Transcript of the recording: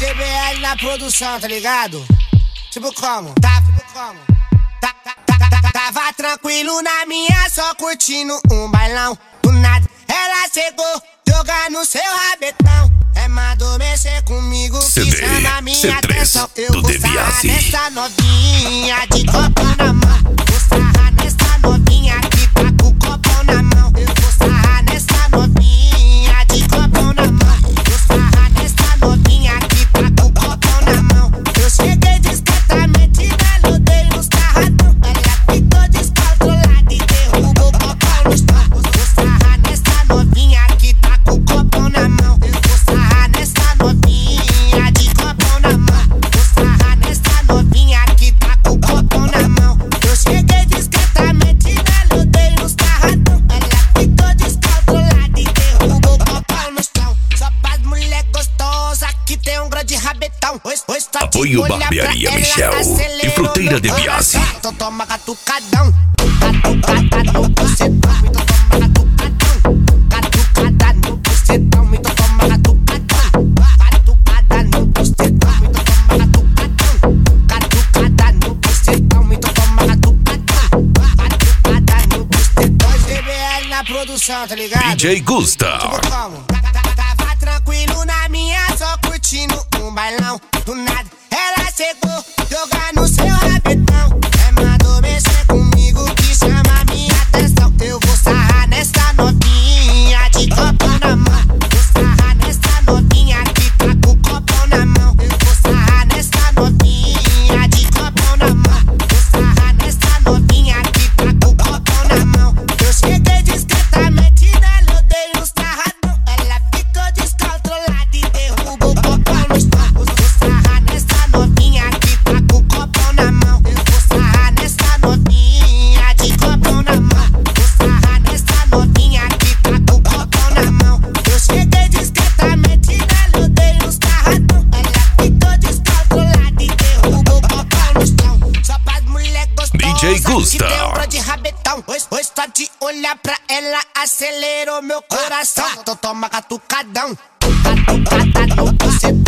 DBL na produção, tá ligado? Tipo como? Tava tranquilo na minha, só curtindo um bailão. Do nada, ela chegou, jogando seu rabetão. Mandou mexer comigo, que chama minha atenção. Eu vou sarrar nessa novinha de copão na mão. Vou sarrar nessa novinha que tá com o copão na mão. Eu vou sarrar nessa novinha de copão na mão. Vou sarrar nessa novinha que tá com o copão na mão. Eu cheguei discretamente, melodei nos carradão. Ela ficou descontrolada e derrubou o copão no chão. Vou sarrar nessa novinha que tá com o copão na mão. Eu vou sarrar nessa novinha de copão na mão. Vou sarrar nessa novinha que tá com o copão na mão. Eu cheguei discretamente, melodei nos carradão. Ela ficou descontrolada e derrubou o copão no chão. Só pras mulher gostosa que tem um grande rabetão. Apoio Barbearia Michel e Fruteira de Biase. Então toma catucadão, catucada no bucetão. Então toma catucadão, catucada no bucetão. Então toma catucadão, catucada no bucetão. Então toma catucadão, catucada no bucetão. Então toma catucadão, catucada no bucetão. DBL na produção, tá ligado? DJ Gustav. Tava tranquilo na minha, só curtindo um bailão. Do nada, ela chegou, jogando seu rabetão. Mandou mexer comigo, que chama minha atenção. Eu vou sarrar nessa novinha de copão na mão. Vou sarrar nessa novinha que tá com o copão na mão. Eu vou sarrar nessa novinha de copão na mão. Vou sarrar nessa novinha que tá com o copão na mão. Eu cheguei discretamente, melodei nos carradão. Ela ficou descontrolada e derrubou o copão no chão. Vou sarrar nessa novinha que tá com o copão na mão. Eu vou sarrar nessa novinha de copão na mão. Vou sarrar nessa novinha que tá com o copão na mão. Eu cheguei discretamente, melodei nos carradão. Ela ficou descontrolada e derrubou o copão no chão. Só pras mulher gostosas DJ Gustav. que tem um grande rabetão. Hoje só de olhar pra ela acelerou meu coração. Então toma catucadão, catucada no bucetão.